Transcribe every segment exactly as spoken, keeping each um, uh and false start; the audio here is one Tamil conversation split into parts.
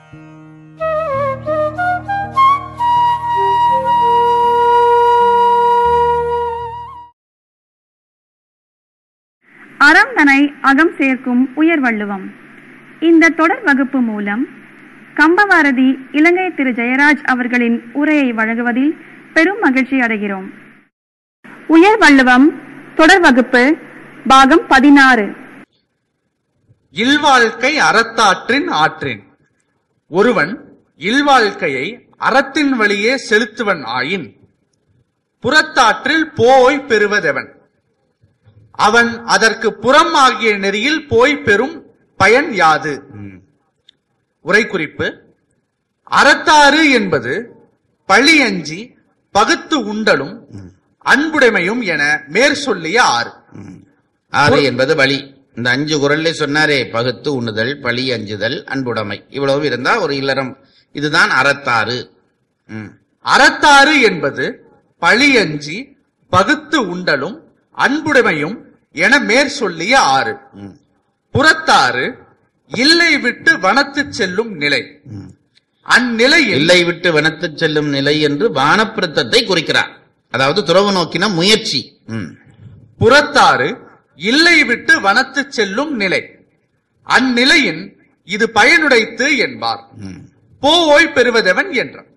அறம் தனை அகம் சேர்க்கும் உயர் வள்ளுவம். இந்த தொடர் வகுப்பு மூலம் கம்பவாரதி இலங்கை திரு ஜெயராஜ் அவர்களின் உரையை வழங்குவதில் பெரும் மகிழ்ச்சி அடைகிறோம். உயர் வள்ளுவம் தொடர் வகுப்பு பாகம் பதினாறு. இல்வாழ்க்கை அறத்தாற்றின் ஆற்றின். ஒருவன் இல்வாழ்க்கையை அறத்தின் வழியே செலுத்துவன் ஆயின் புறத்தாற்றில் போய் பெறுவதெவன்? அவன் அதற்கு புறம் ஆகிய நெறியில் போய் பெறும் பயன் யாது? உரை குறிப்பு: அறத்தாறு என்பது பழியஞ்சி பகுத்து உண்டலும் அன்புடைமையும் என மேற் சொல்லிய ஆறு. ஆறு என்பது வழி. இந்த அஞ்சு குறள்ல சொன்னாரே, பகுத்து உண்ணுதல், பழி அஞ்சுதல், அன்புடைமை, இவ்வளவு இருந்தா ஒரு இல்லறம். இதுதான் அறத்தாறு. அறத்தாறு என்பது பழியஞ்சி பகுத்து உண்டலும் அன்புடைமையும் என மேற் சொல்லிய ஆறு. புறத்தாறு இல்லை விட்டு வனத்து செல்லும் நிலை. அந்நிலையில் இல்லை விட்டு வனத்து செல்லும் நிலை என்று வானப்பிரத்தத்தை குறிக்கிறார். அதாவது துறவு நோக்கின முயற்சி. புறத்தாறு இல்லை விட்டு வனத்து செல்லும் நிலை. அந்நிலையின் இது பயனுடைத்து என்பார். போய் பெறுவதவன் என்றார்.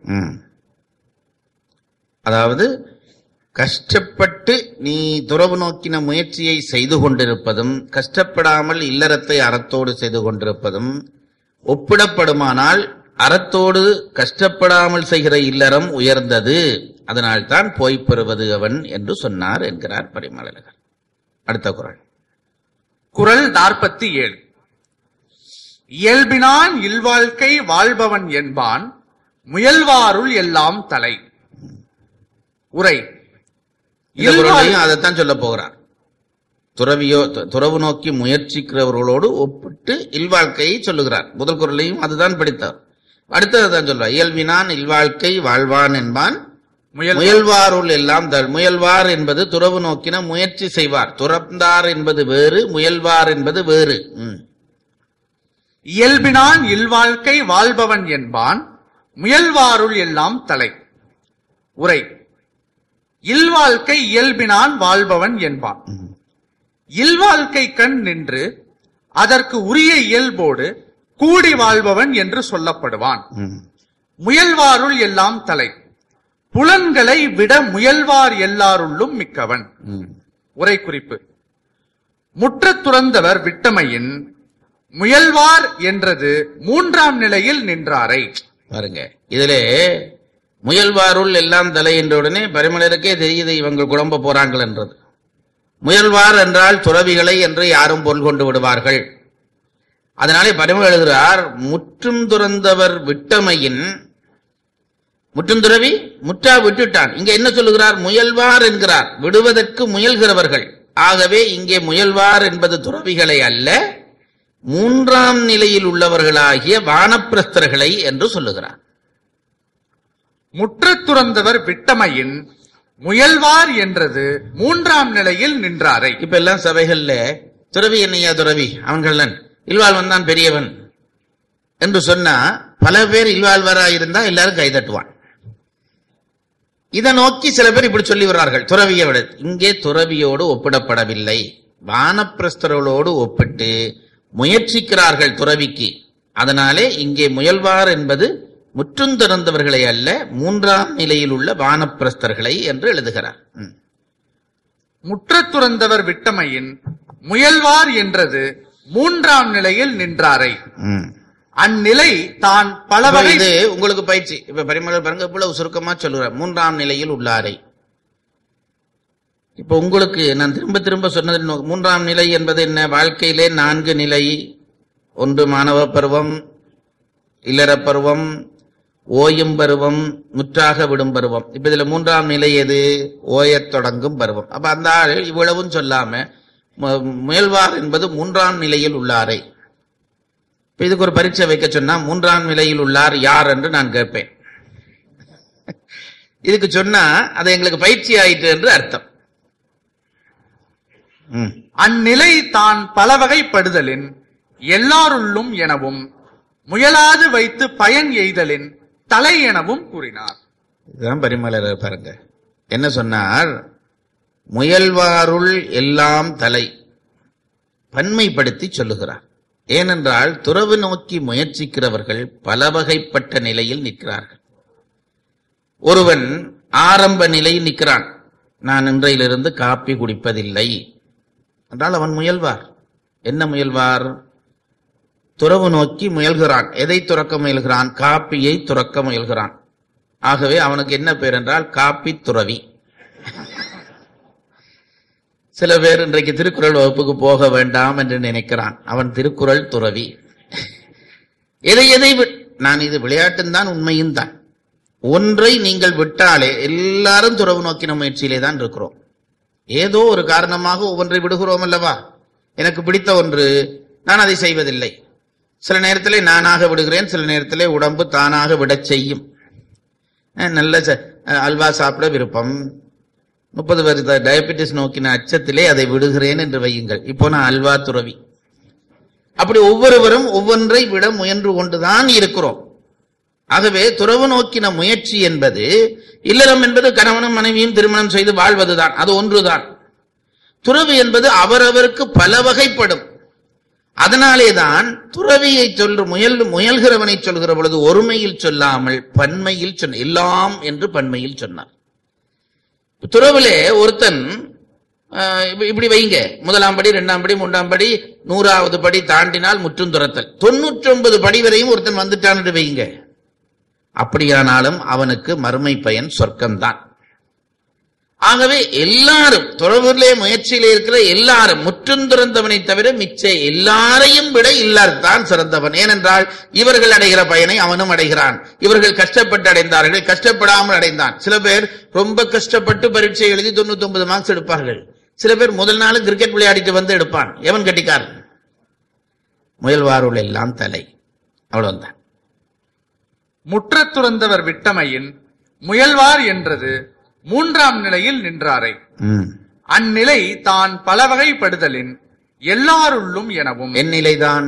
அதாவது கஷ்டப்பட்டு நீ துறவு நோக்கின முயற்சியை செய்து கொண்டிருப்பதும் கஷ்டப்படாமல் இல்லறத்தை அறத்தோடு செய்து கொண்டிருப்பதும் ஒப்பிடப்படுமானால் அறத்தோடு கஷ்டப்படாமல் செய்கிற இல்லறம் உயர்ந்தது. அதனால்தான் போய் பெறுவது அவன் என்று சொன்னார் என்கிறார் பரிமளகர். அடுத்த குறள். குறள் நாற்பத்தி ஏழு. இயல்பினான் இல்வாழ்க்கை வாழ்பவன் என்பான் முயல்வாருள் எல்லாம் தலை. உரை: அதைத்தான் சொல்ல போகிறார். துறவியோ துறவு நோக்கி முயற்சிக்கிறவர்களோடு ஒப்பிட்டு இல்வாழ்க்கையை சொல்லுகிறார். முதல் குறளையும் அதுதான் படித்தார். அடுத்ததான் சொல்றார். இயல்பினான் இல்வாழ்க்கை வாழ்வான் என்பான் முயல்வாருள் எல்லாம் தல். முயல்வார் என்பது துறவு நோக்கின முயற்சி செய்வார். துறந்தார் என்பது வேறு, முயல்வார் என்பது வேறு. இயல்பினான் இல்வாழ்க்கை வாழ்பவன் என்பான் முயல்வாருள் எல்லாம் தலை. உரை: இல்வாழ்க்கை இயல்பினான் வாழ்பவன் என்பான். இல்வாழ்க்கை கண் நின்று அதற்கு உரிய இயல்போடு கூடி வாழ்பவன் என்று சொல்லப்படுவான். முயல்வாருள் எல்லாம் தலை. புலன்களை விட முயல்வார் எல்லாருள்ளும் மிக்கவன். உரை குறிப்பு: முற்றத் துறந்தவர் விட்டமையின் முயல்வார் என்றது மூன்றாம் நிலையில் நின்றாரை. பாருங்க, இதிலே முயல்வாருள் எல்லாம் தலை என்ற உடனே பரிமளருக்கே தெரியுது இவங்க குழம்ப போறாங்கள் என்றது. முயல்வார் என்றால் துறவிகளை என்று யாரும் பொருள் கொண்டு விடுவார்கள். அதனாலே பரிமள எழுதுகிறார், முற்றும் துறந்தவர் விட்டமையின். முற்றும் துறவி முற்றா விட்டுட்டான். இங்க என்ன சொல்லுகிறார்? முயல்வார் என்கிறார். விடுவதற்கு முயல்கிறவர்கள். ஆகவே இங்கே முயல்வார் என்பது துறவிகளை அல்ல, மூன்றாம் நிலையில் உள்ளவர்களாகிய வானப்பிரஸ்தர்களை என்று சொல்லுகிறார். முற்றத் துறந்தவர் விட்டமையின் முயல்வார் என்றது மூன்றாம் நிலையில் நின்றாரை. இப்ப எல்லாம் சபைகள்ல துறவி என்னையா துறவி, அவன்கள் இல்வாழ்வன் தான் பெரியவன் என்று சொன்னா பல பேர் இல்வாழ்வரா இருந்தா எல்லாரும் கைதட்டுவான். இதை நோக்கி சில பேர் இப்படி சொல்லி வர்றார்கள், துறவியை விட. இங்கே துறவியோடு ஒப்பிடப்படவில்லை, வானப்பிரஸ்தர்களோடு ஒப்பிட்டு முயற்சிக்கிறார்கள் துறவிக்கு. அதனாலே இங்கே முயல்வார் என்பது முற்றும் திறந்தவர்களை அல்ல, மூன்றாம் நிலையில் உள்ள வானப்பிரஸ்தர்களை என்று எழுதுகிறார். முற்றத் துறந்தவர் விட்டமையின் முயல்வார் என்றது மூன்றாம் நிலையில் நின்றாரை. அந்நிலை தான் பல வகை. இது உங்களுக்கு பயிற்சி. இப்ப பரிமளர் பாருங்க, இவ்வளவு சுருக்கமா சொல்லுறார், மூன்றாம் நிலையில் உள்ளாரை. இப்ப உங்களுக்கு நான் திரும்ப திரும்ப சொன்னது, மூன்றாம் நிலை என்பது என்ன? வாழ்க்கையிலே நான்கு நிலை. ஒன்று மாணவ பருவம், இல்லறப் பருவம், ஓயும் பருவம், முற்றாக விடும் பருவம். இப்ப இதுல மூன்றாம் நிலை எது? ஓயத் தொடங்கும் பருவம். அப்ப அந்த ஆள் இவ்வளவும் சொல்லாம முயல்வார் என்பது மூன்றாம் நிலையில் உள்ளாரை. இப்ப இதுக்கு ஒரு பரீட்சை வைக்க சொன்னா மூன்றாம் நிலையில் உள்ளார் யார் என்று நான் கேட்பேன். இதுக்கு சொன்னா அது எங்களுக்கு பயிற்சி ஆயிற்று என்று அர்த்தம். அந்நிலை தான் பல வகைப்படுதலின் எல்லாருள்ளும் எனவும் முயலாது வைத்து பயன் எய்தலின் தலை எனவும் கூறினார். இதுதான் பரிமளர் பாருங்க என்ன சொன்னார். முயல்வாருள் எல்லாம் தலை பன்மைப்படுத்தி சொல்லுகிறார். ஏனென்றால் துறவு நோக்கி முயற்சிக்கிறவர்கள் பல வகைப்பட்ட நிலையில் நிற்கிறார்கள். ஒருவன் ஆரம்ப நிலையில் நிற்கிறான். நான் இன்றையிலிருந்து காப்பி குடிப்பதில்லை என்றால் அவன் முயல்வார். என்ன முயல்வார்? துறவு நோக்கி முயல்கிறான். எதை துறக்க முயல்கிறான்? காப்பியை துறக்க முயல்கிறான். ஆகவே அவனுக்கு என்ன பேர் என்றால் காப்பி துறவி. சில பேர் இன்றைக்கு திருக்குறள் வகுப்புக்கு போக வேண்டாம் என்று நினைக்கிறான். அவன் திருக்குறள் துறவி. எதை எதை நான் இது விளையாட்டுன்னு தான் உண்மையும் தான். ஒன்றை நீங்கள் விட்டாலே எல்லாரும் துறவு நோக்கின முயற்சியிலே தான் இருக்கிறோம். ஏதோ ஒரு காரணமாக ஒவ்வொன்றை விடுகிறோம் அல்லவா? எனக்கு பிடித்த ஒன்று நான் அதை செய்வதில்லை. சில நேரத்திலே நானாக விடுகிறேன், சில நேரத்திலே உடம்பு தானாக விடச் செய்யும். நல்ல அல்வா சாப்பிட விருப்பம், முப்பது வருட டயபெட்டிஸ் நோக்கின அச்சத்திலே அதை விடுகிறேன் என்று வையுங்கள். இப்போ நான் அல்வா துறவி. அப்படி ஒவ்வொருவரும் ஒவ்வொன்றை விட முயன்று கொண்டுதான் இருக்கிறோம். ஆகவே துறவு நோக்கின முயற்சி என்பது, இல்லறம் என்பது கணவனும் மனைவியும் திருமணம் செய்து வாழ்வதுதான், அது ஒன்றுதான். துறவு என்பது அவரவருக்கு பல வகைப்படும். அதனாலேதான் துறவியை சொல்ற முயல் முயல்கிறவனை சொல்கிற பொழுது ஒருமையில் சொல்லாமல் பன்மையில் சொன்ன, எல்லாம் என்று பன்மையில் சொன்னார். துறவிலே ஒருத்தன் இப்படி வைங்க, முதலாம் படி, இரண்டாம் படி, மூன்றாம் படி, நூறாவது படி தாண்டினால் முற்றும் துரத்தல், தொண்ணூற்றி ஒன்பது படி வரையும் ஒருத்தன் வந்துட்டான் என்று வைங்க. அப்படியானாலும் அவனுக்கு மறுமை பயன் சொர்க்கம்தான். ஆகவே எல்லாரும் துறவிலே முயற்சியிலே இருக்கிற எல்லாரும் முற்றும் துறந்தவனை தவிர மிச்ச எல்லாரையும் விட இல்லார்தான் சிறந்தவன். ஏனென்றால் இவர்கள் அடைகிற பயனை அவனும் அடைகிறான். இவர்கள் கஷ்டப்பட்டு அடைந்தார்கள், கஷ்டப்படாமல் அடைந்தான். சில பேர் ரொம்ப கஷ்டப்பட்டு பரீட்சை எழுதி தொண்ணூத்தி ஒன்பது மார்க்ஸ் எடுப்பார்கள். சில பேர் முதல் நாள் கிரிக்கெட் விளையாடிட்டு வந்து எடுப்பான். எவன் கட்டிக்காரன்? முயல்வாருள் எல்லாம் தலை. அவ்வளவுதான். முற்றத் துறந்தவர் விட்டமையின் முயல்வார் என்றது மூன்றாம் நிலையில் நின்றாரை. அந்நிலை தான் பல வகைப்படுதலின் எல்லாருள்ளும் எனவும். என் நிலைதான்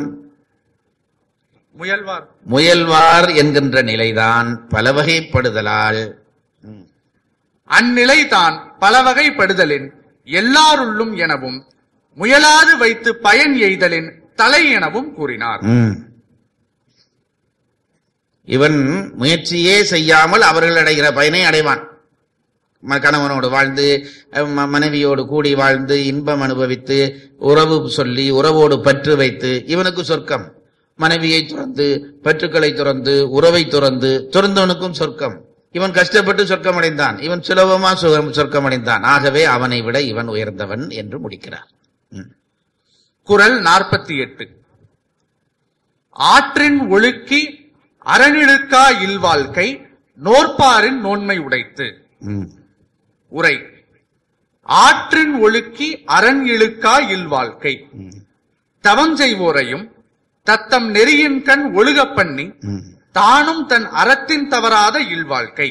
முயல்வார் முயல்வார் என்கின்ற நிலைதான் பல வகைப்படுதலால். அந்நிலை தான் பல வகைப்படுதலின் எல்லாருள்ளும் எனவும் முயலாது வைத்து பயன் எய்தலின் தலை எனவும் கூறினார். இவன் முயற்சியே செய்யாமல் அவர்கள் அடைகிற பயனை அடைவான். கணவனோடு வாழ்ந்து மனைவியோடு கூடி வாழ்ந்து இன்பம் அனுபவித்து உறவு சொல்லி உறவோடு பற்று வைத்து இவனுக்கு சொர்க்கம். மனைவியை துறந்து பற்றுக்களை துறந்து உறவை துறந்து துறந்தவனுக்கும் சொர்க்கம். இவன் கஷ்டப்பட்டு சொர்க்கம் அடைந்தான், இவன் சுலபமா சொர்க்கம் அடைந்தான். ஆகவே அவனை விட இவன் உயர்ந்தவன் என்று முடிக்கிறார். குறள் நாற்பத்தி எட்டு. ஆற்றின் ஒழுக்கி அரணிழுக்கா இல்வாழ்க்கை நோற்பாரின் நோன்மை உடைத்து. உரை. ஆற்றின் ஒழுக்கி அரண் இழுக்கா இல்வாழ்க்கை தவம் செய்வோரையும் தத்தம் நெறியின் கண் ஒழுகப் பண்ணி தானும் தன் அறத்தின் தவறாத இல்வாழ்க்கை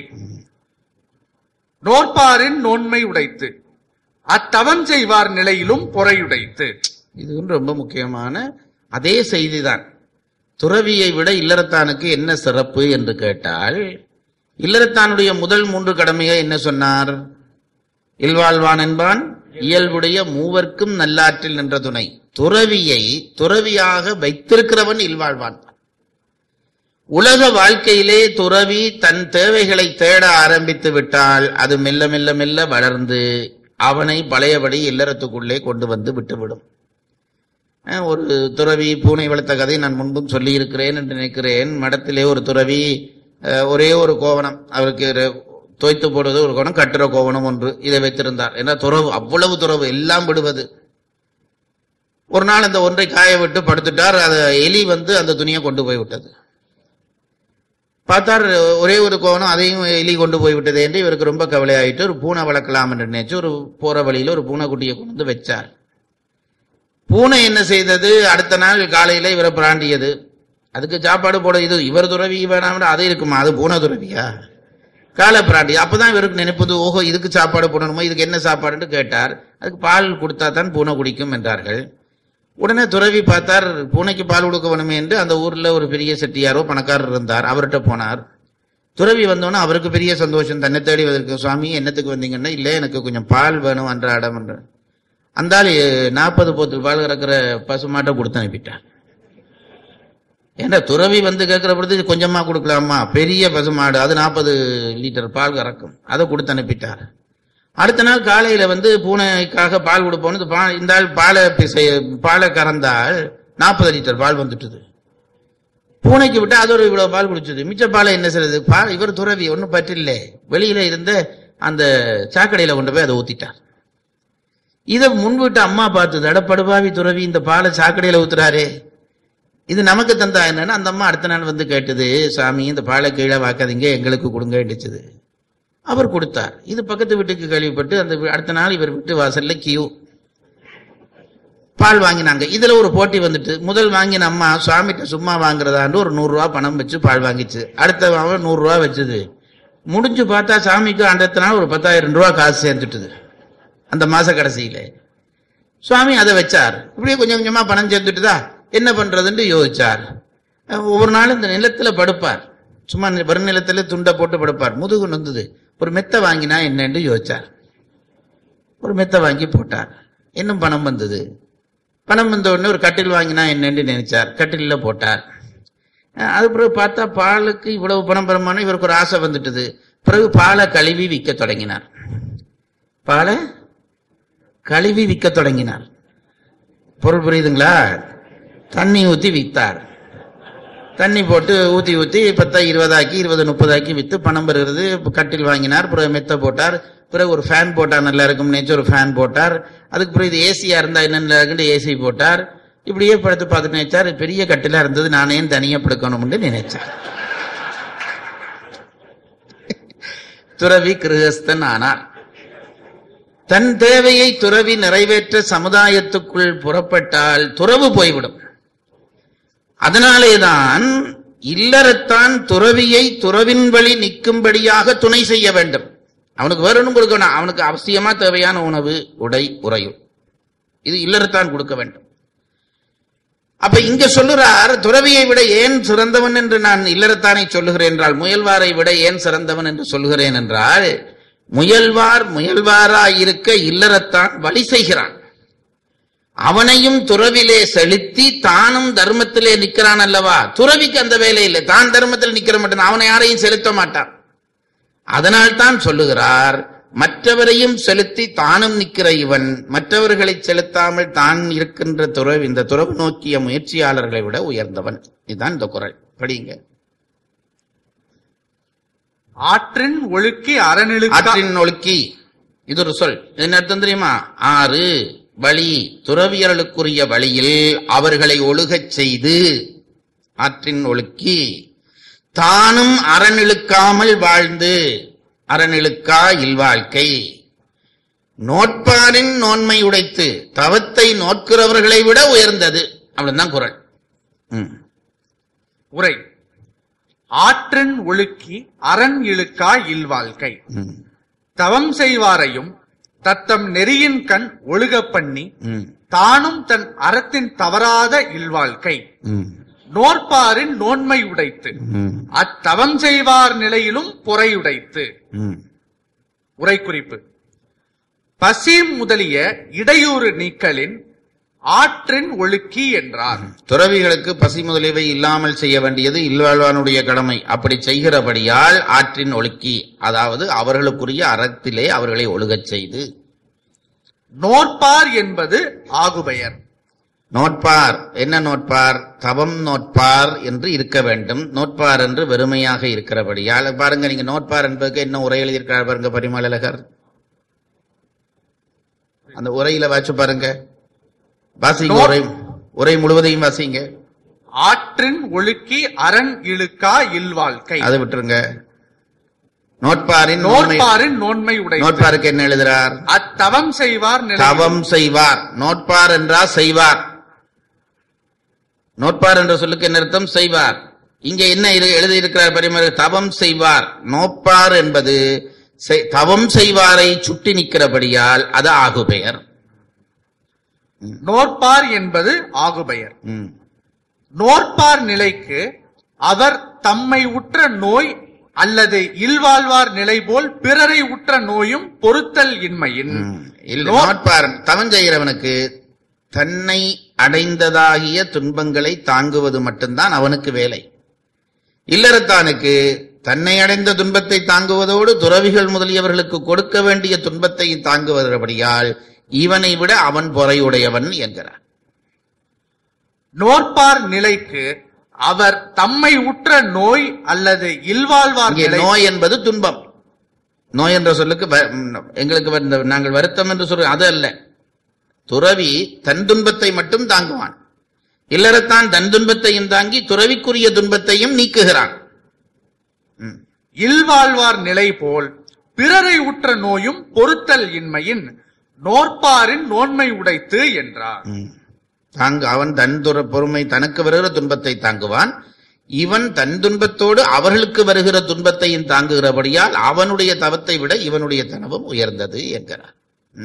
நோற்பாரின் நோன்மை உடைத்து அத்தவம் செய்வார் நிலையிலும் பொறையுடைத்து. இது ரொம்ப முக்கியமான அதே செய்திதான். துறவியை விட இல்லறத்தானுக்கு என்ன சிறப்பு என்று கேட்டால், இல்லறத்தானுடைய முதல் மூன்று கடமையை என்ன சொன்னார்? இல்வாழ்வான் என்பான் இயல்புடைய மூவர்க்கும் நல்லாற்றில் நின்ற துணை. துறவியை துறவியாக வைத்திருக்கிறவன் இல்வாழ்வான். உலக வாழ்க்கையிலே துறவி தன் தேவைகளை தேட ஆரம்பித்து விட்டால் அது மெல்ல மெல்ல மெல்ல வளர்ந்து அவனை பழையபடி இல்லறத்துக்குள்ளே கொண்டு வந்து விட்டுவிடும். ஒரு துறவி பூனை வளர்த்த கதை நான் முன்பும் சொல்லி இருக்கிறேன் என்று நினைக்கிறேன். மடத்திலே ஒரு துறவி ஒரே ஒரு கோவணம், அவருக்கு தோய்த்து போடுவது ஒரு கோவணம், கட்டுற கோவணம் ஒன்று, இதை வைத்திருந்தார். ஏன்னா துறவு, அவ்வளவு துறவு, எல்லாம் விடுவது. ஒரு நாள் அந்த ஒன்றை காய விட்டு படுத்துட்டார். அதை எலி வந்து அந்த துணியை கொண்டு போய் விட்டது. பார்த்தார் ஒரே ஒரு கோவணம், அதையும் எலி கொண்டு போய் விட்டது என்று இவருக்கு ரொம்ப கவலையாயிட்டு ஒரு பூனை வளர்க்கலாம் என்று நினைச்சு ஒரு போற வழியில ஒரு பூனை குட்டியை கொண்டு வந்து வச்சார். பூனை என்ன செய்தது? அடுத்த நாள் காலையில இவரை பிராண்டியது. அதுக்கு சாப்பாடு போட இது இவர் துறவி வேணாம், அது இருக்குமா, அது பூனை துறவியா, காலை பிராண்டி. அப்பதான் இவருக்கு நினைப்பது, ஓஹோ இதுக்கு சாப்பாடு போடணுமா, இதுக்கு என்ன சாப்பாடுன்னு கேட்டார். அதுக்கு பால் கொடுத்தா தான் பூனை குடிக்கும் என்றார்கள். உடனே துறவி பார்த்தார், பூனைக்கு பால் கொடுக்க வேணுமே என்று அந்த ஊர்ல ஒரு பெரிய செட்டியாரோ பணக்காரர் இருந்தார், அவர்கிட்ட போனார். துறவி வந்தோன்னா அவருக்கு பெரிய சந்தோஷம், தன்னை தேடி வந்திருக்கு. சுவாமி என்னத்துக்கு வந்தீங்கன்னா, இல்ல எனக்கு கொஞ்சம் பால் வேணும் அன்றாடம் என்ற. அந்த ஆள் நாற்பது போத்து பால் கறக்கிற பசுமாட்டை கொடுத்து அனுப்பிட்டார். ஏன்னா துறவி வந்து கேட்கிற பொழுது கொஞ்சமா கொடுக்கலாமா, பெரிய பசுமாடு அது நாற்பது லிட்டர் பால் கறக்கும், அதை கொடுத்து அனுப்பிட்டார். அடுத்த நாள் காலையில வந்து பூனைக்காக பால் கொடுப்போன்னு இந்த ஆள் பாலை பாலை கறந்தால் நாற்பது லிட்டர் பால் வந்துட்டுது. பூனைக்கு விட்டு அது ஒரு இவ்வளவு பால் குடிச்சது. மிச்ச பாலை என்ன செய்யறது? பால் இவர் துறவி ஒன்னும் பற்றில்ல, வெளியில இருந்த அந்த சாக்கடையில கொண்டு போய் அதை ஊத்திட்டார். இதை முன்விட்டு அம்மா பார்த்தது, அடப்படுபாவி துறவி இந்த பாலை சாக்கடையில ஊத்துறாரே, இது நமக்கு தந்தா என்னன்னு அந்த அம்மா அடுத்த நாள் வந்து கேட்டது, சாமி இந்த பாலை கீழே வாக்காதீங்க எங்களுக்கு கொடுங்க அடிச்சது. அவர் கொடுத்தார். இது பக்கத்து வீட்டுக்கு கேள்விப்பட்டு அந்த அடுத்த நாள் இவர் வீட்டு வாசல்ல கியூ பால் வாங்கினாங்க. இதுல ஒரு போட்டி வந்துட்டு, முதல் வாங்கின அம்மா சுவாமிகிட்ட சும்மா வாங்குறதாண்டு ஒரு நூறு ரூபா பணம் வச்சு பால் வாங்கிச்சு. அடுத்த நூறு ரூபா வச்சது. முடிஞ்சு பார்த்தா சாமிக்கு அடுத்த நாள் ஒரு பத்தாயிரம் ரூபாய் காசு சேர்ந்துட்டுது அந்த மாச கடைசியில. சுவாமி அதை வச்சார். இப்படியே கொஞ்சம் கொஞ்சமா பணம் சேர்ந்துட்டுதா, என்ன பண்றதுன்னு யோசிச்சார். ஒவ்வொரு நாளும் இந்த நிலத்துல படுப்பார், சும்மா வறுநிலத்துல துண்டை போட்டு படுப்பார். முதுகு நொந்தது, ஒரு மெத்த வாங்கினா என்னன்னு யோசிச்சார். ஒரு மெத்த வாங்கி போட்டார். இன்னும் பணம் வந்தது. பணம் வந்த உடனே ஒரு கட்டில் வாங்கினா என்னன்னு நினைச்சார், கட்டில போட்டார். அது பிறகு பார்த்தா பாலுக்கு இவ்வளவு பணம் பெறமான இவருக்கு ஒரு ஆசை வந்துட்டுது. பிறகு பாலை கழுவி விற்க தொடங்கினார். பாலை கழுவி விற்க தொடங்கினார். பொருள் புரியுதுங்களா? தண்ணி ஊத்தி வித்தார். தண்ணி போட்டு ஊத்தி ஊத்தி பத்தா இருபதாக்கி இருபது முப்பதாக்கி வித்து பணம் பெறுகிறது. கட்டில் வாங்கினார். பிறகு மெத்த போட்டார். பிறகு ஒரு ஃபேன் போட்டார், நல்லா இருக்கும் நினைச்சு ஒரு ஃபேன் போட்டார். அதுக்கு பிறகு இது ஏசியா இருந்தா என்ன இருக்குன்னு ஏசி போட்டார். இப்படியே படுத்து பார்த்துட்டு நினைச்சார், பெரிய கட்டிலா இருந்தது, நானே தனியா படுக்கணும்னு நினைச்சார். துறவி கிரகஸ்தன் ஆனார். தன் தேவையை துறவி நிறைவேற்ற சமுதாயத்துக்குள் புறப்பட்டால் துறவு போய்விடும். அதனாலேதான் இல்லறத்தான் துறவியை துறவின் வழி நிற்கும்படியாக துணை செய்ய வேண்டும். அவனுக்கு வேற ஒன்றும் கொடுக்க வேண்டாம், அவனுக்கு அவசியமா தேவையான உணவு, உடை, உறையும், இது இல்லறத்தான் கொடுக்க வேண்டும். அப்ப இங்க சொல்லுறார், துறவியை விட ஏன் சிறந்தவன் என்று நான் இல்லறத்தானை சொல்லுகிறேன் என்றால், முயல்வாரை விட ஏன் சிறந்தவன் என்று சொல்லுகிறேன் என்றால், முயல்வார் முயல்வாராயிருக்க இல்லறத்தான் வழி செய்கிறான். அவனையும் துறவிலே செலுத்தி தானும் தர்மத்திலே நிற்கிறான் அல்லவா. துறவிக்கு அந்த வேலை இல்லை, தான் தர்மத்தில் நிற்கிற மாட்டான், அவனை யாரையும் செலுத்த மாட்டான். அதனால் தான் சொல்லுகிறார், மற்றவரையும் செலுத்தி தானும் நிற்கிற இவன் மற்றவர்களை செலுத்தாமல் தான் இருக்கின்ற துறவு, இந்த துறவு நோக்கிய முயற்சியாளர்களை விட உயர்ந்தவன். இதுதான் இந்த குறள். படிங்க. ஆற்றின் ஒழுக்கி அறநிழுக்கா. ஆற்றின் ஒழுக்கி இது ஒரு சொல். என்ன அர்த்தம் தெரியுமா? ஆறு வழி, துறவியர்களுக்குரிய வழியில் அவர்களை ஒழுகச் செய்து, ஆற்றின் ஒழுக்கி தானும் அறநிழுக்காமல் வாழ்ந்து, அறநிழுக்கா இல்வாழ்க்கை, நோட்பாரின் நோன்மை உடைத்து, தவத்தை நோட்கிறவர்களை விட உயர்ந்தது. அப்படின்தான் குறள். உரை. ஆற்றின் ஒழுக்கி அரண் இழுக்கா இல்வாழ்க்கை, தவம் செய்வாரையும் தத்தம் நெறியின் கண் ஒழுக பண்ணி தானும் தன் அறத்தின் தவறாத இல்வாழ்க்கை, நோற்பாரின் நோன்மை உடைத்து, அத்தவம் செய்வார் நிலையிலும் பொறையுடைத்து. உரை குறிப்பு. பசி முதலிய இடையூறு நீக்கலின் ஆற்றின் ஒழுக்கி என்றார். துறவிகளுக்கு பசி முதலியவை இல்லாமல் செய்ய வேண்டியது இல்வாழ்வானுடைய கடமை. அப்படி செய்கிறபடியால் ஆற்றின் ஒழுக்கி, அதாவது அவர்களுக்குரிய அறத்திலே அவர்களை ஒழுகச் செய்து. நோற்பார் என்பது ஆகுபெயர். நோட்பார் என்ன? நோட்பார் தவம் நோட்பார் என்று இருக்க வேண்டும். நோட்பார் என்று வெறுமையாக இருக்கிறபடியால் பாருங்க, நீங்க நோட்பார் என்பதுக்கு என்ன உரை எழுதியிருக்கிறார் பாருங்க பரிமளகர். அந்த உரையில வாச்சு பாருங்க, வாசிங்க, உரை உரை முழுவதையும் வாசிங்க. ஆற்றின் ஒழுக்கி அரண் இழுக்கா இல்வாழ்க்கை. அதை விட்டுருங்க. நோட்பாரின் நோட்பாரின் நோன்மை உடை. நோட்பாருக்கு என்ன எழுதுறார்? அத்தவம் செய்வார். தவம் செய்வார். நோட்பார் என்றா செய்வார். நோட்பார் என்ற சொல்லுக்கு என்ன அர்த்தம்? செய்வார். இங்க என்ன எழுதி இருக்கிறார் பரிமள? தவம் செய்வார். நோட்பார் என்பது தவம் செய்வாரை சுட்டி நிற்கிறபடியால் அது ஆகுபெயர். நோற்பார் என்பது ஆகுபெயர். ம். நோற்பார் நிலைக்கு அவர் தம்மை உற்ற நோய் அல்லது இல்வாழ்வார் நிலை போல் பிறரை உற்ற நோயும் பொறுத்தல் இன்மையின். நோற்பார் தவம் செய்கிறவனுக்கு தன்னை அடைந்ததாகிய துன்பங்களை தாங்குவது மட்டும்தான் அவனுக்கு வேலை. இல்லறத்தானுக்கு தன்னை அடைந்த துன்பத்தை தாங்குவதோடு துறவிகள் முதலியவர்களுக்கு கொடுக்க வேண்டிய துன்பத்தை தாங்குவதபடியால் இவனை விட அவன் பொறையுடையவன் என்கிறார். நோற்பார் நிலைக்கு அவர் தம்மை உற்ற நோய் அல்லது இல்வாழ்வார் நிலை. நோய் என்பது துன்பம். நோய் என்ற சொல்லுக்கு எங்களுக்கு நாங்கள் வருத்தம் என்று சொல்ற அது அல்ல. துறவி தன் துன்பத்தை மட்டும் தாங்குவான். இல்லறத்தான் தன் துன்பத்தையும் தாங்கி துறவிக்குரிய துன்பத்தையும் நீக்குகிறான். இல்வாழ்வார் நிலை போல் பிறரை உற்ற நோயும் பொறுத்தல் இன்மையின் நோற்பாரின் நோன்மை உடைத்து என்றார். தாங்க அவன் தன் துற பொறுமை தனக்கு வருகிற துன்பத்தை தாங்குவான். இவன் தன் துன்பத்தோடு அவர்களுக்கு வருகிற துன்பத்தையும் தாங்குகிறபடியால் அவனுடைய தவத்தை விட இவனுடைய தனவும் உயர்ந்தது என்கிறார்.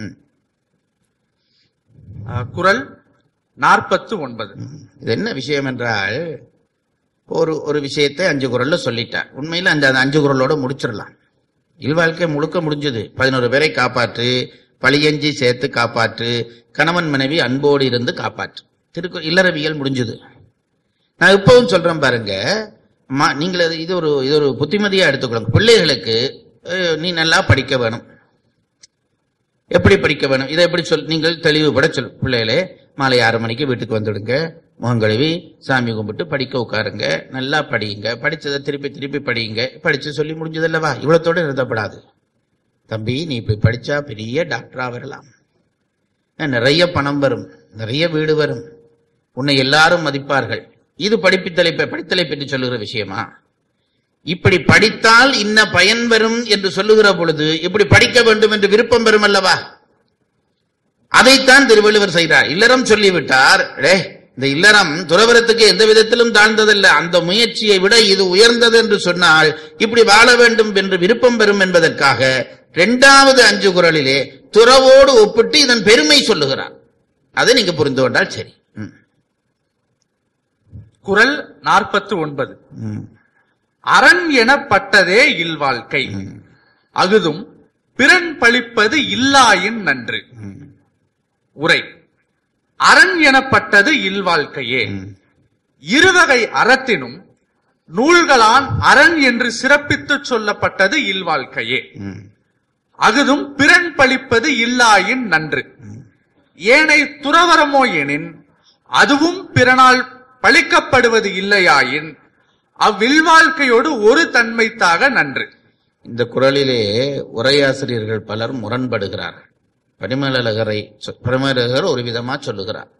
குறள் நாற்பத்து ஒன்பது. இது என்ன விஷயம் என்றால், ஒரு ஒரு விஷயத்தை அஞ்சு குறள்ல சொல்லிட்டார். உண்மையில அந்த அஞ்சு குறளோட முடிச்சிடலாம். இல்வாழ்க்கை முழுக்க முடிஞ்சது. பதினோரு பேரை காப்பாற்று, பழியஞ்சி சேர்த்து காப்பாற்று, கணவன் மனைவி அன்போடு இருந்து காப்பாற்று, திருக்கு இல்லறவியல் முடிஞ்சது. நான் இப்பவும் சொல்றேன் பாருங்க, நீங்கள் இது ஒரு இது ஒரு புத்திமதியா எடுத்துக்கொள்ளுங்க. பிள்ளைகளுக்கு நீ நல்லா படிக்க வேணும். எப்படி படிக்க வேணும் இதை எப்படி சொல் நீங்கள் தெளிவுபட சொல். பிள்ளைகளே மாலை ஆறு மணிக்கு வீட்டுக்கு வந்துடுங்க, முகங்கழுவி சாமி கும்பிட்டு படிக்க உட்காருங்க, நல்லா படியுங்க, படிச்சதை திருப்பி திருப்பி படியுங்க. படிச்சு சொல்லி முடிஞ்சதில்லவா, இவ்வளத்தோடு நிறுத்தப்படாது. தம்பி நீ இப்படி படிச்சா பெரிய டாக்டரா வரலாம், நிறைய பணம் வரும், நிறைய வீடு வரும், உன்னை எல்லாரும் மதிப்பார்கள். இது படிப்பித்தலை படித்தலை பற்றி சொல்லுகிற விஷயமா? இப்படி படித்தால் இன்ன பயன் வரும் என்று சொல்லுகிற பொழுது இப்படி படிக்க வேண்டும் என்று விருப்பம் வரும் அல்லவா? அதைத்தான் திருவள்ளுவர் செய்கிறார். இல்லறம் சொல்லிவிட்டார். டே இந்த இல்லறம் துறவரத்துக்கு எந்த விதத்திலும் தாழ்ந்ததல்ல, அந்த முயற்சியை விட இது உயர்ந்தது என்று சொன்னால் இப்படி வாழ வேண்டும் என்று விருப்பம் பெறும் என்பதற்காக இரண்டாவது அஞ்சு குறளிலே துறவோடு ஒப்பிட்டு இதன் பெருமை சொல்லுகிறார். அதை நீங்க புரிந்து கொண்டால் சரி. குறள் நாற்பத்து ஒன்பது. அரண் எனப்பட்டதே இல்வாழ்க்கை, அகுதும் பிறன் பழிப்பது இல்லாயின் நன்று. உரை: அரண் எனப்பட்டது இல்வாழ்க்கையே. இருவகை அறத்தினும் நூல்களான் அரண் என்று சிறப்பித்து சொல்லப்பட்டது இல்வாழ்க்கையே. அகுதும் பிறன் பழிப்பது இல்லாயின் நன்று. ஏனை துறவரமோ எனின் அதுவும் பிறனால் பழிக்கப்படுவது இல்லையாயின் அவ்வில்வாழ்க்கையோடு ஒரு தன்மைத்தாக நன்று. இந்த குறளிலே உரையாசிரியர்கள் பலர் முரண்படுகிறார்கள். பரிமேலழகரை பரிமேலழகர் ஒரு விதமா சொல்லுகிறார்.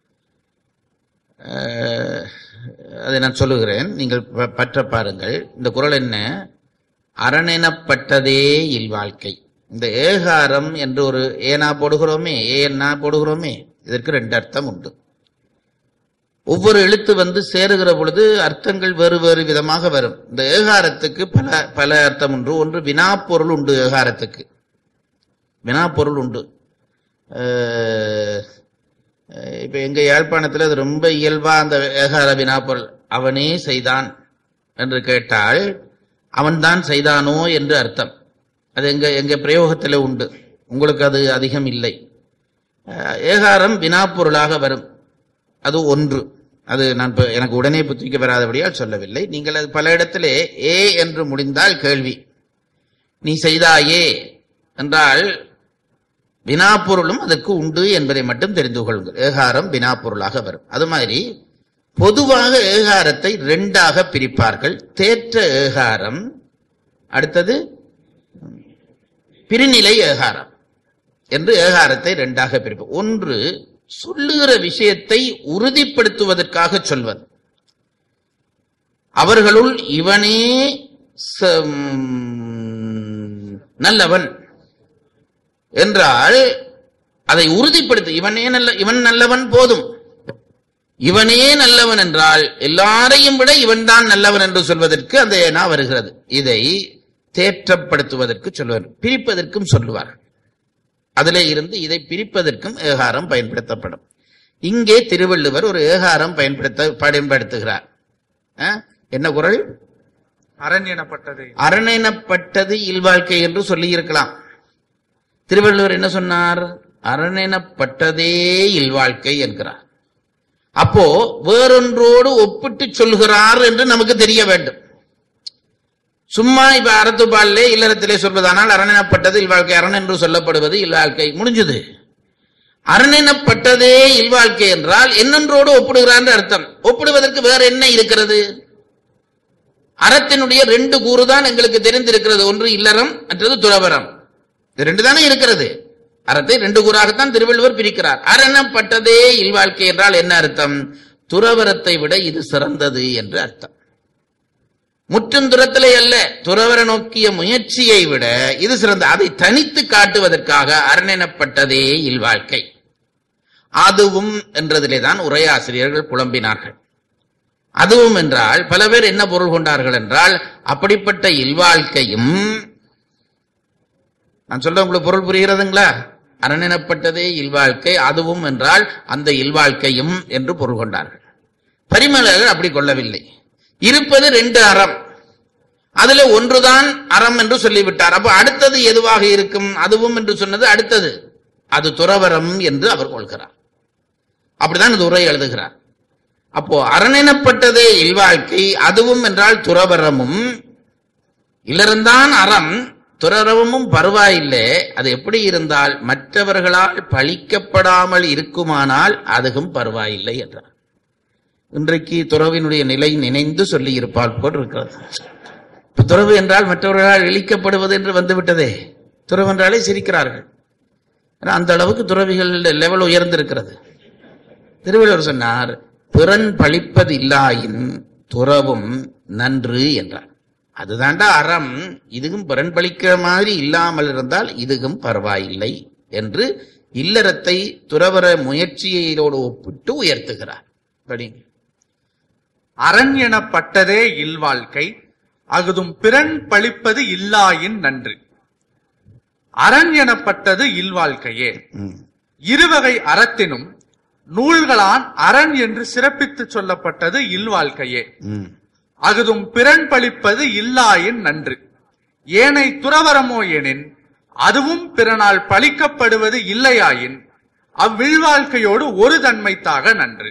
அதை நான் சொல்லுகிறேன், நீங்கள் பற்ற பாருங்கள். இந்த குறள் என்ன? அரணெனப்பட்டதே இல்வாழ்க்கை. இந்த ஏகாரம் என்று ஒரு ஏனா போடுகிறோமே, ஏன்னா போடுகிறோமே, இதற்கு ரெண்டு அர்த்தம் உண்டு. ஒவ்வொரு எழுத்து வந்து சேருகிற பொழுது அர்த்தங்கள் வேறு வேறு விதமாக வரும். இந்த ஏகாரத்துக்கு பல பல அர்த்தம் உண்டு. ஒன்று வினாப்பொருள் உண்டு. ஏகாரத்துக்கு வினாப்பொருள் உண்டு. இப்ப எங்க யாழ்ப்பாணத்தில் அது ரொம்ப இயல்பா அந்த ஏகார வினாப்பொருள். அவனே செய்தான் என்று கேட்டால் அவன் தான் செய்தானோ என்று அர்த்தம். அது எங்க எங்க பிரயோகத்தில் உண்டு. உங்களுக்கு அது அதிகம் இல்லை. ஏகாரம் வினாப்பொருளாக வரும். அது ஒன்று. அது நான் எனக்கு உடனே புத்திக்க வராதபடியால் சொல்லவில்லை. நீங்கள் அது பல இடத்திலே ஏ என்று முடிந்தால் கேள்வி. நீ செய்தாயே என்றால் வினாப்பொருளும் அதற்கு உண்டு என்பதை மட்டும் தெரிந்து கொள்ளுங்கள். ஏகாரம் வினாப்பொருளாக வரும். அது மாதிரி பொதுவாக ஏகாரத்தை இரண்டாக பிரிப்பார்கள். தேற்ற ஏகாரம், அடுத்தது பிரிநிலை ஏகாரம் என்று ஏகாரத்தை இரண்டாக பிரிப்போம். ஒன்று சொல்லுகிற விஷயத்தை உறுதிப்படுத்துவதற்காக சொல்வது. அவர்களுள் இவனே நல்லவன் என்றால் அதை உறுதிப்படுத்த, இவனே நல்ல இவன் நல்லவன் போதும். இவனே நல்லவன் என்றால் எல்லாரையும் விட இவன் தான் நல்லவன் என்று சொல்வதற்கு அந்த ஏனா வருகிறது. இதை தேற்றப்படுத்துவதற்கு சொல்வார், பிரிப்பதற்கும் சொல்லுவார். அதிலே இருந்து இதை பிரிப்பதற்கும் ஏகாரம் பயன்படுத்தப்படும். இங்கே திருவள்ளுவர் ஒரு ஏகாரம் பயன்படுத்த பயன்படுத்துகிறார். என்ன குறள்? அரண் எனப்பட்டது அரண் எனப்பட்டது இல்வாழ்க்கை என்று சொல்லி இருக்கலாம். திருவள்ளுவர் என்ன சொன்னார்? அரண் எனப்பட்டதே இல்வாழ்க்கை என்கிறார். அப்போ வேறொன்றோடு ஒப்பிட்டு சொல்கிறார் என்று நமக்கு தெரிய வேண்டும். சும்மா இப்ப அறத்துப்பாலே இல்லறத்திலே சொல்வதானால் அரண் எனப்பட்டது இல்வாழ்க்கை, அரண் என்று சொல்லப்படுவது இல்வாழ்க்கை, முடிஞ்சது. அரண் எனப்பட்டதே இல்வாழ்க்கை என்றால் என்னொன்றோடு ஒப்பிடுகிறார் அர்த்தம். ஒப்பிடுவதற்கு வேற என்ன இருக்கிறது? அறத்தினுடைய ரெண்டு கூறுதான் எங்களுக்கு தெரிந்திருக்கிறது. ஒன்று இல்லறம், மற்றது துறவரம். இது ரெண்டு தானே இருக்கிறது. அறத்தை ரெண்டு கூறாகத்தான் திருவள்ளுவர் பிரிக்கிறார். அரணப்பட்டதே இல்வாழ்க்கை என்றால் என்ன அர்த்தம்? துறவரத்தை விட இது சிறந்தது என்று அர்த்தம். முற்றும் துறத்திலே அல்ல, துறவர நோக்கிய முயற்சியை விட இது சிறந்த. அதை தனித்து காட்டுவதற்காக அரணெனப்பட்டதே இல்வாழ்க்கை. அதுவும் என்றதிலே தான் உரையாசிரியர்கள் புலம்பினார்கள். அதுவும் என்றால் பல பேர் என்ன பொருள் கொண்டார்கள் என்றால், அப்படிப்பட்ட இல்வாழ்க்கையும், நான் சொல்ற உங்களுக்கு பொருள் புரிகிறதுங்களா? அரணெனப்பட்டதே இல்வாழ்க்கை, அதுவும் என்றால் அந்த இல்வாழ்க்கையும் என்று பொருள் கொண்டார்கள். பரிமளர்கள் அப்படி கொள்ளவில்லை. இருப்பது ரெண்டு அறம், அதுல ஒன்றுதான் அறம் என்று சொல்லிவிட்டார். அப்ப அடுத்தது எதுவாக இருக்கும்? அதுவும் என்று சொன்னது அடுத்தது, அது துறவரம் என்று அவர் கொள்கிறார். அப்படிதான் இந்த உரை எழுதுகிறார். அப்போ அரணெனப்பட்டதே இல்வாழ்க்கை, அதுவும் என்றால் துறவரமும். இல்லறந்தான் அறம், துறவரமும் பரவாயில்லை. அது எப்படி இருந்தால் மற்றவர்களால் பழிக்கப்படாமல் இருக்குமானால் அதுவும் பரவாயில்லை என்றார். இன்றைக்கு துறவினுடைய நிலை நினைந்து சொல்லி இருப்பால் போல் இருக்கிறது. துறவு என்றால் மற்றவர்களால் இழிக்கப்படுவது என்று வந்துவிட்டதே. துறவு என்றாலே சிரிக்கிறார்கள். அந்த அளவுக்கு துறவிகள் லெவல் உயர்ந்திருக்கிறது. திருவள்ளுவர் சொன்னார், பிறன் பழிப்பது இல்லாயின் துறவும் நன்று என்றார். அதுதாண்டா அறம். இதுவும் பிறன் பழிக்கிற மாதிரி இல்லாமல் இருந்தால் இதுவும் பரவாயில்லை என்று இல்லறத்தை துறவர முயற்சியோடு ஒப்பிட்டு உயர்த்துகிறார். அரண் எனப்பட்டதே இல்வாழ்க்கை, அகுதும் பிறன் பழிப்பது இல்லாயின் நன்று. அரண் எனப்பட்டது இல்வாழ்க்கையே. இருவகை அறத்தினும் நூல்களான் அரண் என்று சிறப்பித்து சொல்லப்பட்டது இல்வாழ்க்கையே. அகுதும் பிறன் பழிப்பது இல்லாயின் நன்று. ஏனை துறவரமோ எனின் அதுவும் பிறனால் பழிக்கப்படுவது இல்லையாயின் அவ்விழ்வாழ்க்கையோடு ஒரு தன்மைத்தாக நன்று.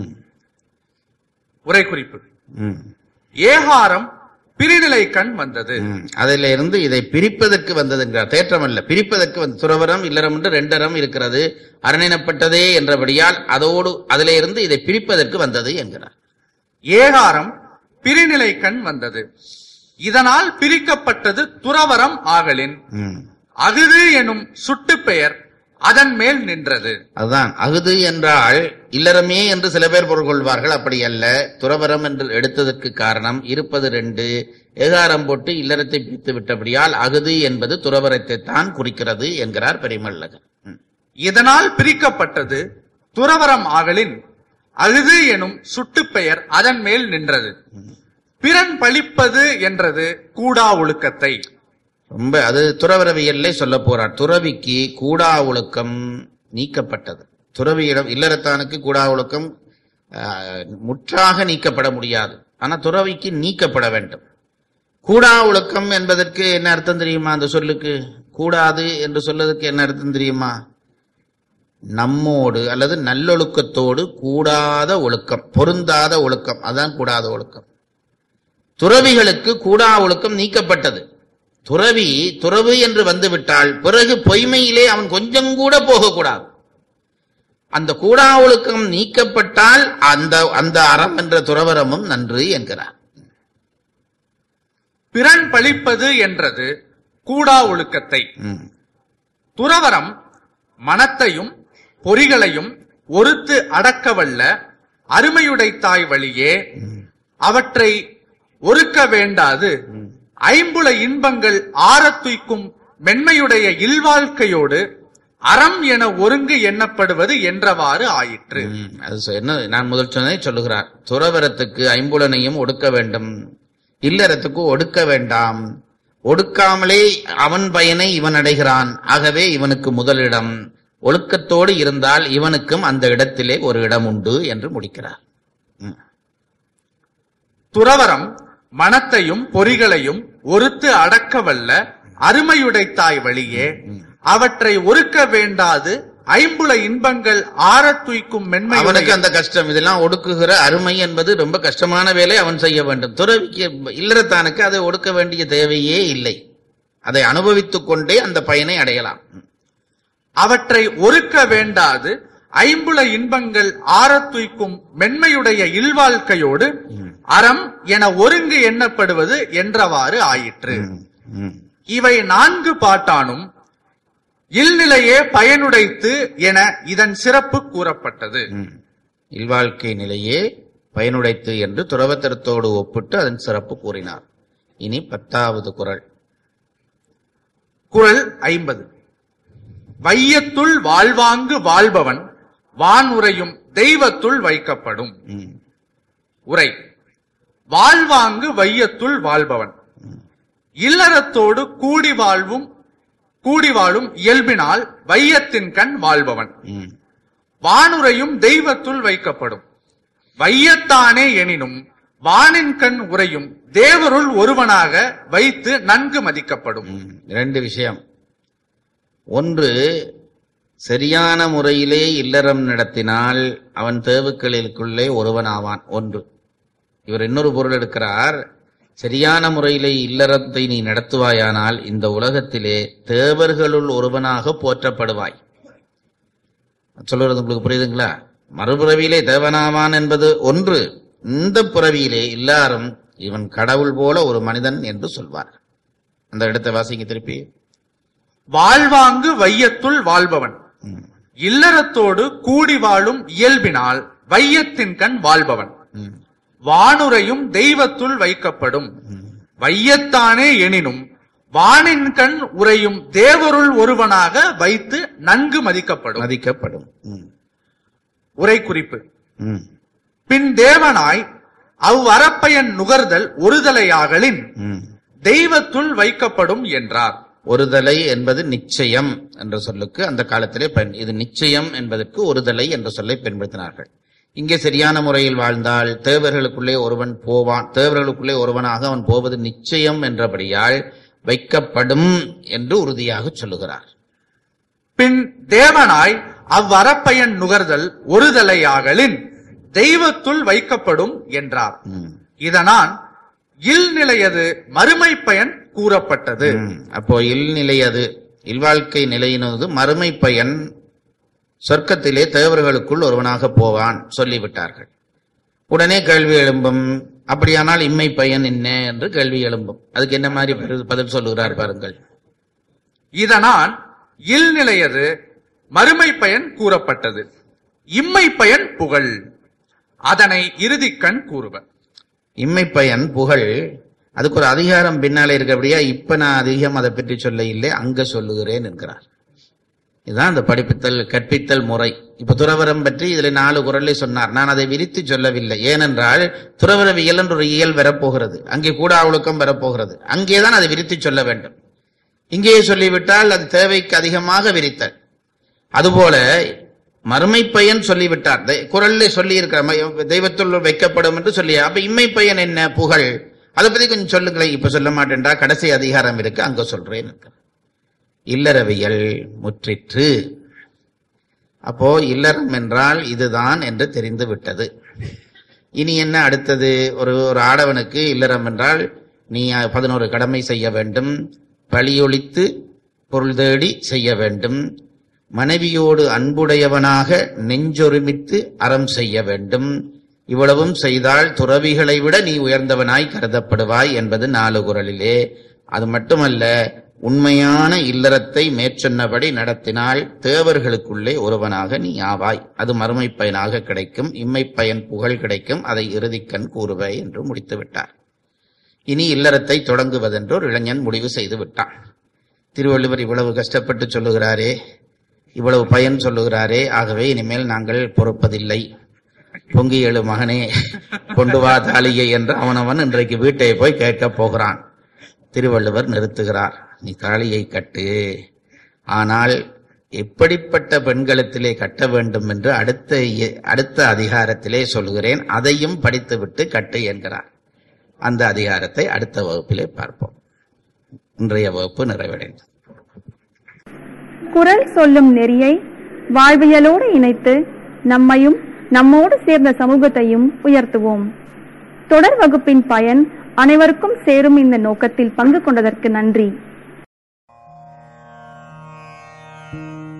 உரை குறிப்பு. ஏகாரம் பிரிநிலை கண் வந்தது. அதில இருந்து இதை பிரிப்பதற்கு வந்தது என்கிறார். தேற்றம் அல்ல, பிரிப்பதற்கு வந்து. துறவரம் இல்லறம் என்று ரெண்டறம் இருக்கிறது. அரணெனப்பட்டதே என்றபடியால் அதோடு அதில இருந்து இதை பிரிப்பதற்கு வந்தது என்கிறார். ஏகாரம் பிரிநிலை கண் வந்தது. இதனால் பிரிக்கப்பட்டது துறவரம் ஆகலின் அகுது எனும் சுட்டு பெயர் அதன் மேல் நின்றது. அதுதான் அகுது என்றால் இல்லறமே என்று சில பேர் பொருள் கொள்வார்கள். அப்படி அல்ல. துறவரம் என்று எடுத்ததற்கு காரணம் இருப்பது ரெண்டு. ஏகாரம் போட்டு இல்லறத்தை பிரித்து விட்டபடியால் அகுது என்பது துறவரத்தை தான் குறிக்கிறது என்கிறார் பெரியமல்லகர். இதனால் பிரிக்கப்பட்டது துறவரம் ஆகலின் அகுது எனும் சுட்டு பெயர் அதன் மேல் நின்றது. பிறன் பழிப்பது என்றது கூடா ஒழுக்கத்தை. ரொம்ப அது துறவரவியல்ல சொல்ல போறார். துறவிக்கு கூடா ஒழுக்கம் நீக்கப்பட்டது. துறவியிடம் இல்லறத்தானுக்கு கூடா ஒழுக்கம் முற்றாக நீக்கப்பட முடியாது. ஆனா துறவிக்கு நீக்கப்பட வேண்டும். கூடா ஒழுக்கம் என்பதற்கு என்ன அர்த்தம் தெரியுமா? அந்த சொல்லுக்கு கூடாது என்று சொல்வதற்கு என்ன அர்த்தம் தெரியுமா? நம்மோடு அல்லது நல்லொழுக்கத்தோடு கூடாத ஒழுக்கம், பொருந்தாத ஒழுக்கம், அதான் கூடாத ஒழுக்கம். துறவிகளுக்கு கூடா ஒழுக்கம் நீக்கப்பட்டது. துறவி துறவு என்று வந்துவிட்டால் பிறகு பொய்மையிலே அவன் கொஞ்சம் கூட போகக்கூடாது. அந்த கூடா ஒழுக்கம் நீக்கப்பட்டால் அந்த அந்த அறம் என்ற துறவரமும் நன்று என்கிறார். பிறன் பழிப்பது என்றது கூடா ஒழுக்கத்தை. துறவரம் மனத்தையும் பொறிகளையும் ஒருத்து அடக்கவல்ல அருமையுடைத்தாய் வழியே அவற்றை ஒருக்க வேண்டாது ஐம்புல இன்பங்கள் ஆரத்துய்க்கும் மென்மையுடைய இல்வாழ்க்கையோடு அறம் என ஒருங்கு எண்ணப்படுவது என்றவாறு ஆயிற்று. அது என்ன நான் முதல் சொன்னதை சொல்லுகிறார். துறவரத்துக்கு ஐம்புலனையும் ஒடுக்க வேண்டும், இல்லறத்துக்கு ஒடுக்க வேண்டாம். ஒடுக்காமலே அவன் பயனை இவன் அடைகிறான். ஆகவே இவனுக்கு முதலிடம். ஒழுக்கத்தோடு இருந்தால் இவனுக்கும் அந்த இடத்திலே ஒரு இடம் உண்டு என்று முடிக்கிறார். துறவரம் மனத்தையும் பொறிகளையும் ஒருத்து அடக்கவல்ல அருமையுடைத்தாய் வழியே அவற்றை ஒருக்க வேண்டாது ஐம்புல இன்பங்கள் ஆறத் துய்க்கும் மென்மை. அவனுக்கு அந்த கஷ்டம், இதெல்லாம் ஒடுக்குகிற அருமை என்பது ரொம்ப கஷ்டமான வேலை, அவன் செய்ய வேண்டும். துறவிக்கு இல்லறத்தானுக்கு அதை ஒடுக்க வேண்டிய தேவையே இல்லை, அதை அனுபவித்துக் கொண்டே அந்த பயனை அடையலாம். அவற்றை ஒருக்க வேண்டாது ஐம்புல இன்பங்கள் ஆறத் துய்க்கும் மென்மையுடைய இல்வாழ்க்கையோடு அறம் என ஒருங்கு எண்ணப்படுவது என்றவாறு ஆயிற்று. இவை நான்கு பாட்டானும் இல்நிலையே பயனுடைத்து என இதன் சிறப்பு கூறப்பட்டது. இல்வாழ்க்கை நிலையே பயனுடைத்து என்று துறவத்தரத்தோடு ஒப்பிட்டு அதன் சிறப்பு கூறினார். இனி பத்தாவது குறள். குறள் ஐம்பது. வையத்துள் வாழ்வாங்கு வாழ்பவன் வானுரையும் தெய்வத்துள் வைக்கப்படும். உரை: வாழ்வாங்கு வையத்துள் வாழ்பவன் இல்லறத்தோடு கூடி வாழ்வும் கூடி வாழும் இயல்பினால் வையத்தின் கண் வாழ்பவன் வானுரையும் தெய்வத்துள் வைக்கப்படும். வையத்தானே எனினும் வானின் கண் உரையும் தேவருள் ஒருவனாக வைத்து நன்கு மதிக்கப்படும். இரண்டு விஷயம். ஒன்று, சரியான முறையிலே இல்லறம் நடத்தினால் அவன் தேவுக்களுக்குள்ளே ஒருவனாவான். ஒன்று. இவர் இன்னொரு பொருள் எடுக்கிறார். சரியான முறையிலே இல்லறத்தை நீ நடத்துவாயானால் இந்த உலகத்திலே தேவர்களுள் ஒருவனாக போற்றப்படுவாய். சொல்லுறது உங்களுக்கு புரியுதுங்களா? மறுபிறவியிலே தேவனாவான் என்பது ஒன்று, இந்த பிறவியிலே எல்லாரும் இவன் கடவுள் போல ஒரு மனிதன் என்று சொல்வார். அந்த இடத்தை வாசிங்க திருப்பி. வாழ்வாங்கு வையத்துள் வாழ்பவன் இல்லறத்தோடு கூடி வாழும் இயல்பினால் வையத்தின் கண் வாழ்பவன் வானுரையும் தெய்வத்துள் வைக்கப்படும். வையத்தானே எனினும் வானின் கண் உரையும் தேவருள் ஒருவனாக வைத்து நன்கு மதிக்கப்படும் மதிக்கப்படும். உரை குறிப்பு: பின் தேவனாய் அவ்வரப்பயன் நுகர்தல் ஒருதலையாகலின் தெய்வத்துள் வைக்கப்படும் என்றார். ஒருதலை என்பது நிச்சயம் என்ற சொல்லுக்கு அந்த காலத்திலே பயன். இது நிச்சயம் என்பதற்கு ஒருதலை என்ற சொல்லை பயன்படுத்தினார்கள். இங்கே சரியான முறையில் வாழ்ந்தால் தேவர்களுக்குள்ளே ஒருவன் போவான், தேவர்களுக்குள்ளே ஒருவனாக அவன் போவது நிச்சயம் என்றபடியால் வைக்கப்படும் என்று உறுதியாக சொல்லுகிறார். பின் தேவனாய் அவ்வரப்பயன் நுகர்தல் ஒருதலையாகலின் தெய்வத்துள் வைக்கப்படும் என்றார். இதனால் இல்நிலையது மறுமை பயன் கூறப்பட்டது. அப்போ இல்நிலையது இல்வாழ்க்கை நிலையினது மறுமை பயன் சொர்க்கத்திலே தேவர்களுக்குள் ஒருவனாக போவான் சொல்லிவிட்டார்கள். உடனே கேள்வி எழும்பும், அப்படியானால் இம்மை பயன் என்ன என்று கேள்வி எழும்பும். அதுக்கு என்ன மாதிரி பதில் சொல்லுகிறார் பாருங்கள். இதனால் இல்நிலையது மறுமை பயன் கூறப்பட்டது, இம்மை பயன் புகழ், அதனை இறுதிக்கண் கூறுவர். இம்மை பயன் புகழ், அதுக்கு ஒரு அதிகாரம் பின்னாலே இருக்கபடியா இப்ப நான் அதிகம் அதை பற்றி சொல்ல இல்லை, அங்க சொல்லுகிறேன் என்கிறார். இதுதான் அந்த படிப்பித்தல் கற்பித்தல் முறை. இப்ப துறவரம் பற்றி இதுல நாலு குறளை சொன்னார். நான் அதை விரித்து சொல்லவில்லை. ஏனென்றால் துறவரவியல் என்ற ஒரு இயல் வரப்போகிறது, அங்கே கூட ஒழுக்கம் வரப்போகிறது. அங்கேதான் அதை விரித்து சொல்ல வேண்டும். இங்கேயே சொல்லிவிட்டால் அது தேவைக்கு அதிகமாக விரித்தல். அதுபோல மறுமை பயன் சொல்லிவிட்டார், குறள்ல சொல்லி இருக்கிற தெய்வத்துள் வைக்கப்படும் என்று சொல்லி. அப்ப இம்மை பயன் என்ன? புகழ். அதை பத்தி கொஞ்சம் சொல்லுங்களேன். இப்ப சொல்ல மாட்டேன்டா, கடைசி அதிகாரம் இருக்கு, அங்க சொல்றேன். இல்லறவியல் முற்றிற்று. அப்போ இல்லறம் என்றால் இதுதான் என்று தெரிந்து விட்டது. இனி என்ன அடுத்தது? ஒரு ஒரு ஆடவனுக்கு இல்லறம் என்றால் நீ பதினோரு கடமை செய்ய வேண்டும், பழியொழித்து பொருள் தேடி செய்ய வேண்டும், மனைவியோடு அன்புடையவனாக நெஞ்சொருமித்து அறம் செய்ய வேண்டும். இவ்வளவும் செய்தால் துறவிகளை விட நீ உயர்ந்தவனாய் கருதப்படுவாய் என்பது நாலு குறளிலே. அது மட்டுமல்ல, உண்மையான இல்லறத்தை மேற்சொன்னபடி நடத்தினால் தேவர்களுக்குள்ளே ஒருவனாக நீ ஆவாய். அது மறுமை பயனாக கிடைக்கும், இம்மை பயன் புகழ் கிடைக்கும், அதை இறுதிக்கண் கூறுவாய் என்று முடித்து விட்டார். இனி இல்லறத்தை தொடங்குவதென்று ஒரு இளைஞன் முடிவு செய்து விட்டான். திருவள்ளுவர் இவ்வளவு கஷ்டப்பட்டு சொல்லுகிறாரே, இவ்வளவு பயன் சொல்லுகிறாரே, ஆகவே இனிமேல் நாங்கள் பொறுப்பதில்லை, பொங்கி எழு மகனே கொண்டு வா தாலியை என்று அவனவன் இன்றைக்கு வீட்டை போய் கேட்கப் போகிறான். திருவள்ளுவர் நிறுத்துகிறார். நீ தாலியை கட்டு, ஆனால் எப்படிப்பட்ட பெண்களத்திலே கட்ட வேண்டும் என்று அடுத்த அடுத்த அதிகாரத்திலே சொல்கிறேன். அதையும் படித்துவிட்டு கட்டு என்கிறார். அந்த அதிகாரத்தை அடுத்த வகுப்பிலே பார்ப்போம். இன்றைய வகுப்பு நிறைவடைந்தது. குறள் சொல்லும் நெறியை வாழ்வியலோடு இணைத்து நம்மையும் நம்மோடு சேர்ந்த சமூகத்தையும் உயர்த்துவோம். தொடர் வகுப்பின் பயன் அனைவருக்கும் சேரும் இந்த நோக்கத்தில் பங்கு கொண்டதற்கு நன்றி.